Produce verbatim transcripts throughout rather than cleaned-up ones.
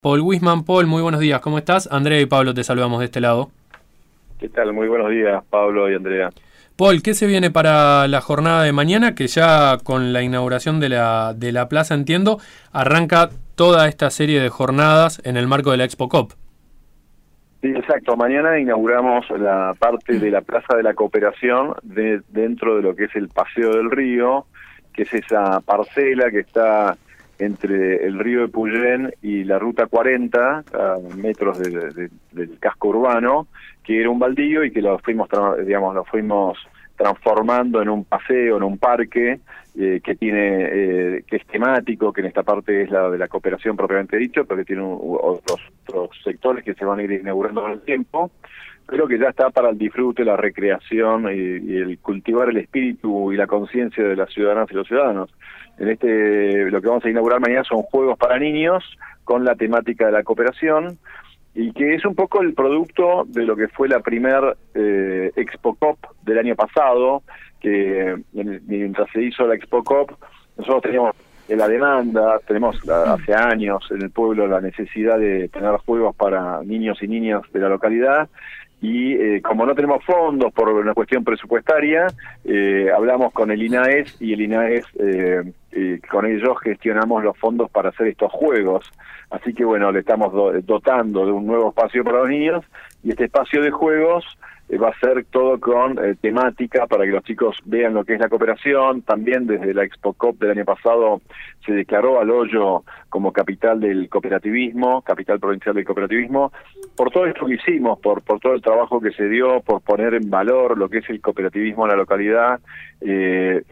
Paul Wisman. Paul, muy buenos días, ¿cómo estás? Andrea y Pablo te saludamos de este lado. ¿Qué tal? Muy buenos días, Pablo y Andrea. Paul, ¿qué se viene para la jornada de mañana? Que ya con la inauguración de la, de la plaza, entiendo, arranca toda esta serie de jornadas en el marco de la Expo Cop. Sí, exacto. Mañana inauguramos la parte de la Plaza de la Cooperación de, dentro de lo que es el Paseo del Río, que es esa parcela que está entre el río de Puyén y la Ruta cuarenta, a metros de, de, del casco urbano, que era un baldío y que lo fuimos, digamos, lo fuimos transformando en un paseo, en un parque, eh, que tiene, eh, que es temático, que en esta parte es la de la cooperación propiamente dicho, pero que tiene un, otros, otros sectores que se van a ir inaugurando con el tiempo, pero que ya está para el disfrute, la recreación y, y el cultivar el espíritu y la conciencia de las ciudadanas y los ciudadanos. En este, lo que vamos a inaugurar mañana son juegos para niños con la temática de la cooperación, y que es un poco el producto de lo que fue la primer eh, Expo Cop del año pasado, que en, mientras se hizo la Expo Cop, nosotros teníamos la demanda, tenemos la, hace años en el pueblo la necesidad de tener juegos para niños y niñas de la localidad, y eh, como no tenemos fondos por una cuestión presupuestaria, eh, hablamos con el INAES, y el INAES, eh, eh, con ellos gestionamos los fondos para hacer estos juegos. Así que bueno, le estamos do dotando de un nuevo espacio para los niños, y este espacio de juegos eh, va a ser todo con eh, temática para que los chicos vean lo que es la cooperación. También desde la Expo Cop del año pasado se declaró al Hoyo como capital del cooperativismo, capital provincial del cooperativismo, por todo esto que hicimos, por, por todo el trabajo que se dio, por poner en valor lo que es el cooperativismo en la localidad. Eh,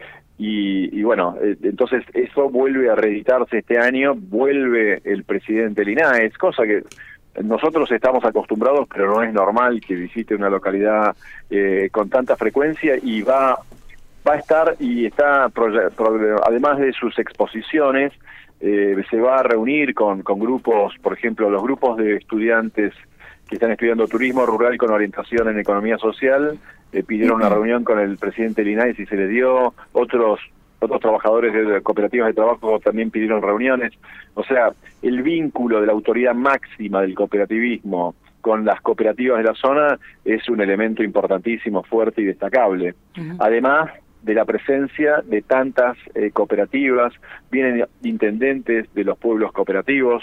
Y, y bueno, eh, entonces eso vuelve a reeditarse este año, vuelve el presidente del INAES, cosa que nosotros estamos acostumbrados, pero no es normal que visite una localidad eh, con tanta frecuencia, y va, va a estar, y está, además de sus exposiciones, eh, se va a reunir con, con grupos, por ejemplo, los grupos de estudiantes que están estudiando turismo rural con orientación en economía social, eh, pidieron una reunión con el presidente del INAES y se le dio. Otros otros trabajadores de cooperativas de trabajo también pidieron reuniones. O sea, el vínculo de la autoridad máxima del cooperativismo con las cooperativas de la zona es un elemento importantísimo, fuerte y destacable. Uh-huh. Además de la presencia de tantas eh, cooperativas, vienen intendentes de los pueblos cooperativos,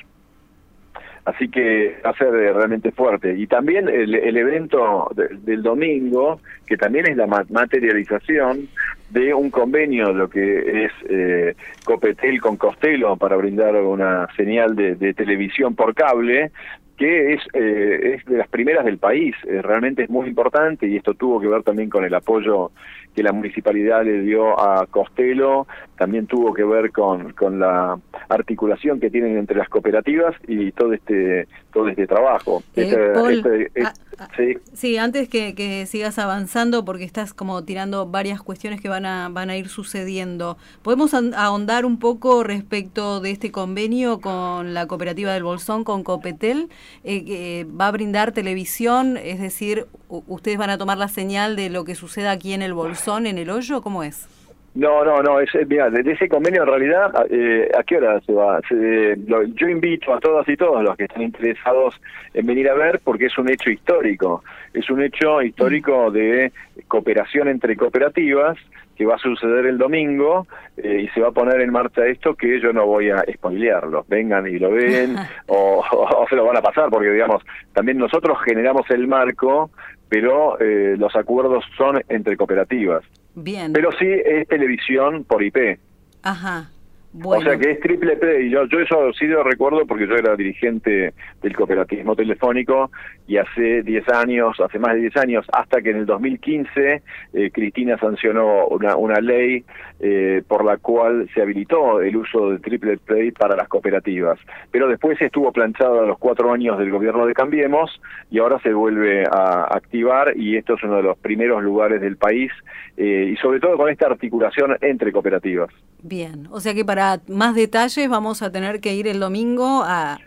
así que va a ser realmente fuerte. Y también el, el evento de, del domingo, que también es la materialización de un convenio, lo que es eh, Copetel con Costelo, para brindar una señal de, de televisión por cable, que es, eh, es de las primeras del país. Eh, realmente es muy importante, y esto tuvo que ver también con el apoyo que la municipalidad le dio a Costelo, también tuvo que ver con, con la articulación que tienen entre las cooperativas y todo este todo este trabajo. Eh, este, Paul, este, este, ah, sí. sí, antes que, que sigas avanzando, porque estás como tirando varias cuestiones que van a van a ir sucediendo, ¿podemos ahondar un poco respecto de este convenio con la cooperativa del Bolsón, con Copetel? Eh, que va a brindar televisión, es decir, ¿ustedes van a tomar la señal de lo que suceda aquí en el Bolsón, en el Hoyo? ¿Cómo es? No, no, no, es, mira, de ese convenio en realidad, eh, ¿a qué hora se va? Se, lo, yo invito a todas y todos los que estén interesados en venir a ver, porque es un hecho histórico, es un hecho histórico de cooperación entre cooperativas, que va a suceder el domingo, eh, y se va a poner en marcha esto, que yo no voy a spoilearlo. Vengan y lo ven, o, o, o se lo van a pasar, porque digamos, también nosotros generamos el marco, pero eh, los acuerdos son entre cooperativas. Bien. Pero sí es televisión por I P. Ajá. Bueno. O sea que es triple P, y yo, yo eso sí lo recuerdo porque yo era dirigente del cooperativismo telefónico, y hace diez años, hace más de diez años, hasta que en el dos mil quince eh, Cristina sancionó una, una ley eh, por la cual se habilitó el uso del triple play para las cooperativas. Pero después estuvo planchado a los cuatro años del gobierno de Cambiemos, y ahora se vuelve a activar, y esto es uno de los primeros lugares del país, eh, y sobre todo con esta articulación entre cooperativas. Bien, o sea que para más detalles vamos a tener que ir el domingo a, ahí.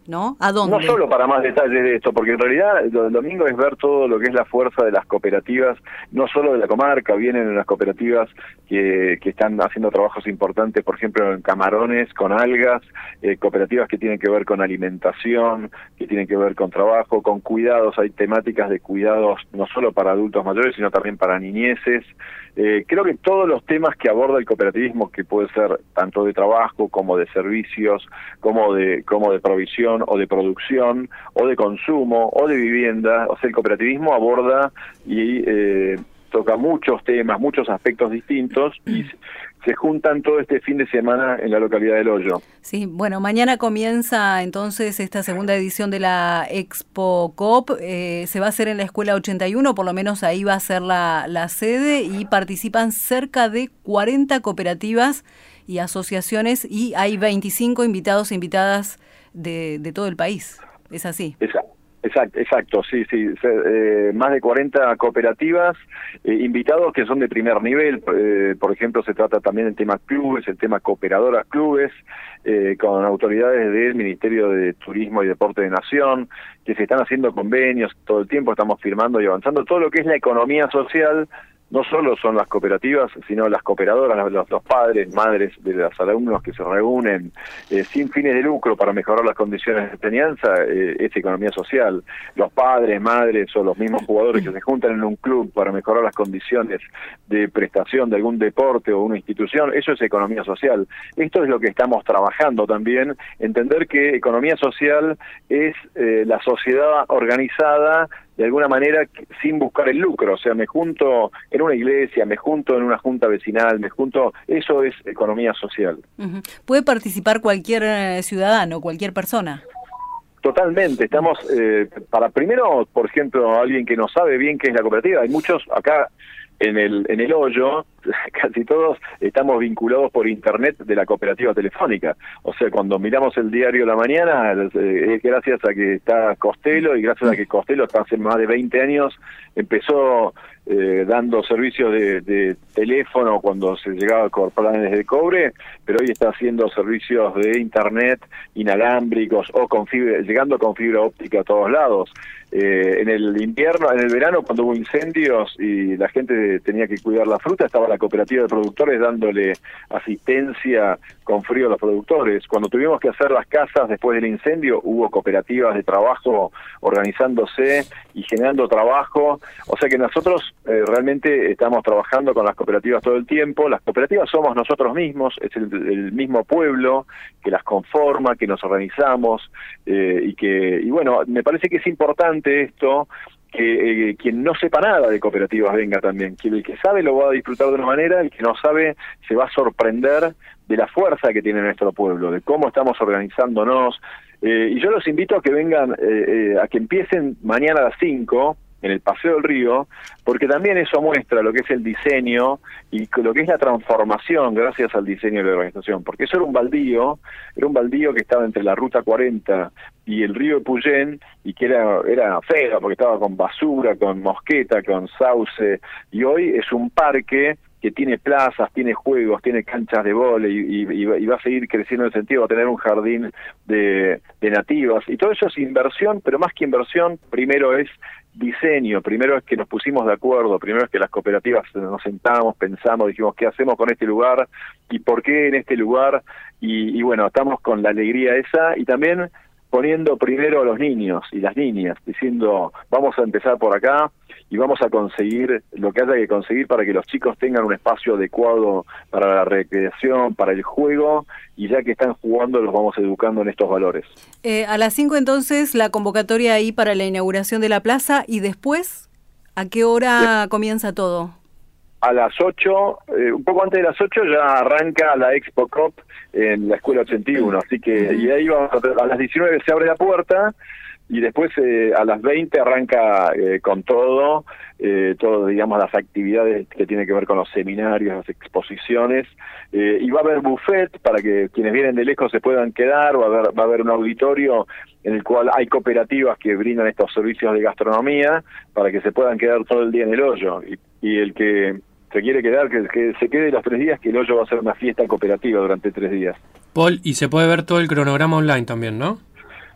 ¿no? ¿A dónde? No solo para más detalles de esto, porque en realidad el domingo es ver todo lo que es la fuerza de las cooperativas, no solo de la comarca, vienen las cooperativas que, que están haciendo trabajos importantes, por ejemplo en camarones, con algas, eh, cooperativas que tienen que ver con alimentación, que tienen que ver con trabajo, con cuidados, hay temáticas de cuidados no solo para adultos mayores, sino también para niñeces. Eh, creo que todos los temas que aborda el cooperativismo, que puede ser tanto de trabajo como de servicios, como de, como de provisión, o de producción, o de consumo, o de vivienda. O sea, el cooperativismo aborda y eh, toca muchos temas, muchos aspectos distintos, y se juntan todo este fin de semana en la localidad del Hoyo. Sí, bueno, mañana comienza entonces esta segunda edición de la Expo Coop. Eh, se va a hacer en la Escuela ochenta y uno, por lo menos ahí va a ser la, la sede, y participan cerca de cuarenta cooperativas y asociaciones, y hay veinticinco invitados e invitadas de, de todo el país. ¿Es así? Exacto. Exacto, exacto, sí, sí, eh, más de cuarenta cooperativas, eh, invitados que son de primer nivel, eh, por ejemplo, se trata también del tema clubes, el tema cooperadoras clubes, eh, con autoridades del Ministerio de Turismo y Deporte de Nación, que se están haciendo convenios todo el tiempo, estamos firmando y avanzando, todo lo que es la economía social. No solo son las cooperativas, sino las cooperadoras, los, los padres, madres de los alumnos que se reúnen eh, sin fines de lucro para mejorar las condiciones de enseñanza, eh, es economía social. Los padres, madres o los mismos jugadores que se juntan en un club para mejorar las condiciones de prestación de algún deporte o una institución, eso es economía social. Esto es lo que estamos trabajando también, entender que economía social es eh, la sociedad organizada de alguna manera sin buscar el lucro. O sea, me junto en una iglesia, me junto en una junta vecinal, me junto, eso es economía social. Uh-huh. ¿Puede participar cualquier eh, ciudadano, cualquier persona? Totalmente, estamos, eh, para primero, por ejemplo, alguien que no sabe bien qué es la cooperativa, hay muchos acá en el en el Hoyo, casi todos estamos vinculados por internet de la cooperativa telefónica. O sea, cuando miramos el diario La Mañana, eh, es gracias a que está Costello, y gracias a que Costello hace más de veinte años empezó eh, dando servicios de, de teléfono cuando se llegaba con planes de cobre, pero hoy está haciendo servicios de internet inalámbricos o con fibra, llegando con fibra óptica a todos lados. Eh, en el invierno, en el verano, cuando hubo incendios y la gente tenía que cuidar la fruta, estaba la cooperativa de productores dándole asistencia con frío a los productores. Cuando tuvimos que hacer las casas después del incendio, hubo cooperativas de trabajo organizándose y generando trabajo. O sea que nosotros eh, realmente estamos trabajando con las cooperativas todo el tiempo. Las cooperativas somos nosotros mismos, es el, el mismo pueblo que las conforma, que nos organizamos, eh, y que, y bueno, me parece que es importante esto, que eh, quien no sepa nada de cooperativas venga también, que el que sabe lo va a disfrutar de una manera, el que no sabe se va a sorprender de la fuerza que tiene nuestro pueblo, de cómo estamos organizándonos, eh, y yo los invito a que vengan, eh, eh, a que empiecen mañana a las cinco, en el Paseo del Río, porque también eso muestra lo que es el diseño y lo que es la transformación gracias al diseño de la organización, porque eso era un baldío, era un baldío que estaba entre la Ruta cuarenta y el río de Puyén, y que era, era feo, porque estaba con basura, con mosqueta, con sauce, y hoy es un parque que tiene plazas, tiene juegos, tiene canchas de vóley, y, y, y va a seguir creciendo en el sentido de tener un jardín de, de nativas, y todo eso es inversión, pero más que inversión, primero es diseño, primero es que nos pusimos de acuerdo, primero es que las cooperativas nos sentamos, pensamos, dijimos qué hacemos con este lugar y por qué en este lugar, y, y bueno, estamos con la alegría esa, y también poniendo primero a los niños y las niñas, diciendo vamos a empezar por acá y vamos a conseguir lo que haya que conseguir para que los chicos tengan un espacio adecuado para la recreación, para el juego, y ya que están jugando los vamos educando en estos valores. Eh, a las cinco entonces la convocatoria ahí para la inauguración de la plaza, y después, ¿a qué hora sí. comienza todo? A las ocho, eh, un poco antes de las ocho ya arranca la Expo Coop en la Escuela ochenta y uno, así que uh-huh. y ahí vamos a, a las diecinueve se abre la puerta, y después eh, a las veinte arranca eh, con todo, eh, todo, digamos, las actividades que tienen que ver con los seminarios, las exposiciones, eh, y va a haber buffet para que quienes vienen de lejos se puedan quedar, va a haber, va a haber un auditorio en el cual hay cooperativas que brindan estos servicios de gastronomía para que se puedan quedar todo el día en el Hoyo, y, y el que se quiere quedar, que, que se quede los tres días, que el Hoyo va a ser una fiesta cooperativa durante tres días. Paul, y se puede ver todo el cronograma online también, ¿no?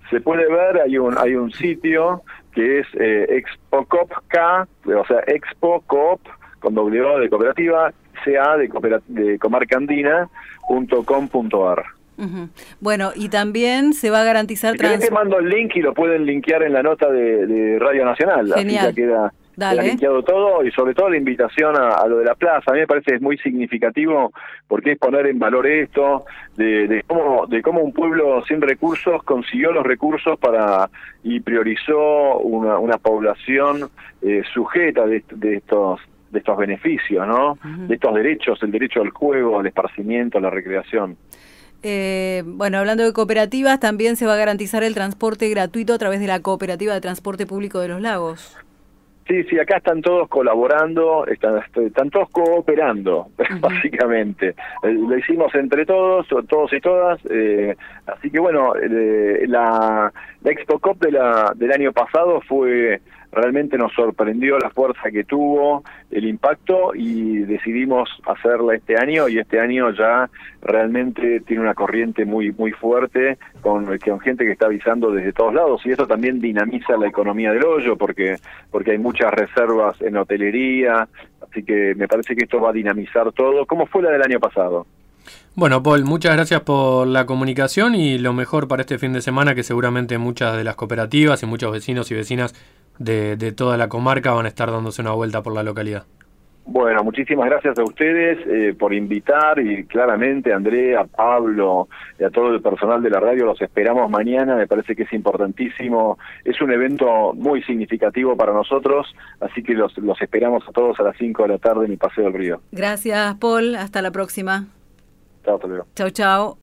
se puede ver, hay un hay un sitio que es eh, Expo Coop K, o sea, Expo Coop con doble O de cooperativa, C A de, coopera, de comarca andina punto com punto ar. Uh-huh. Bueno, y también se va a garantizar... Si querés te mando el link y lo pueden linkear en la nota de, de Radio Nacional. Genial. Así ya queda, queda linkeado todo, y sobre todo la invitación a, a lo de la plaza. A mí me parece que es muy significativo, porque es poner en valor esto, de, de, cómo, de cómo un pueblo sin recursos consiguió los recursos para y priorizó una, una población eh, sujeta de, de estos de estos beneficios, ¿no? Uh-huh. De estos derechos, el derecho al juego, al esparcimiento, a la recreación. Eh, bueno, hablando de cooperativas, también se va a garantizar el transporte gratuito a través de la Cooperativa de Transporte Público de los Lagos. Sí, sí, acá están todos colaborando, están, están todos cooperando, uh-huh. básicamente. Eh, lo hicimos entre todos, todos y todas, eh, así que bueno, eh, la, la Expo Coop de la, del año pasado fue... Realmente nos sorprendió la fuerza que tuvo, el impacto, y decidimos hacerla este año, y este año ya realmente tiene una corriente muy muy fuerte con, con gente que está avisando desde todos lados, y eso también dinamiza la economía del hoyo, porque porque hay muchas reservas en hotelería, así que me parece que esto va a dinamizar todo, como fue la del año pasado. Bueno, Paul, muchas gracias por la comunicación y lo mejor para este fin de semana, que seguramente muchas de las cooperativas y muchos vecinos y vecinas de, de toda la comarca van a estar dándose una vuelta por la localidad. Bueno, muchísimas gracias a ustedes eh, por invitar, y claramente a Andrea, a Pablo y a todo el personal de la radio los esperamos mañana. Me parece que es importantísimo, es un evento muy significativo para nosotros, así que los, los esperamos a todos a las cinco de la tarde en el Paseo del Río. Gracias, Paul, hasta la próxima. Chao, hasta luego. Chau, chau.